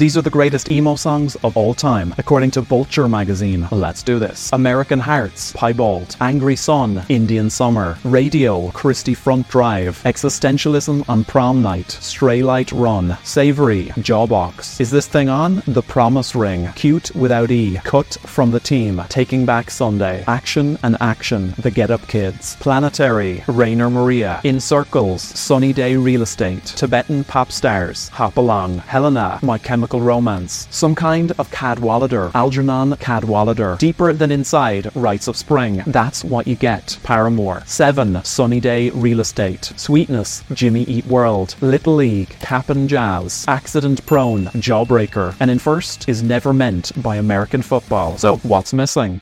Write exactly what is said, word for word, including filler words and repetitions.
These are the greatest emo songs of all time, according to Vulture magazine. Let's do this. American Hearts, Piebald, Angry Sun, Indian Summer, Radio, Christie Front Drive, Existentialism on Prom Night, Stray Light Run, Savory, Jawbox, Is This Thing On? The Promise Ring, Cute Without E, Cut from the Team, Taking Back Sunday, Action and Action, The Get Up Kids, Planetary, Rainer Maria, In Circles, Sunny Day Real Estate, Tibetan Pop Stars, Hop Along, Helena, My Chemical Romance, Some Kind of Cadwallader, Algernon Cadwallader, Deeper Than Inside, Rites of Spring, That's What You Get, Paramore, Seven, Sunny Day Real Estate, Sweetness, Jimmy Eat World, Little League, Cap'n Jazz, Accident Prone, Jawbreaker, and in first is Never Meant by American Football. So what's missing?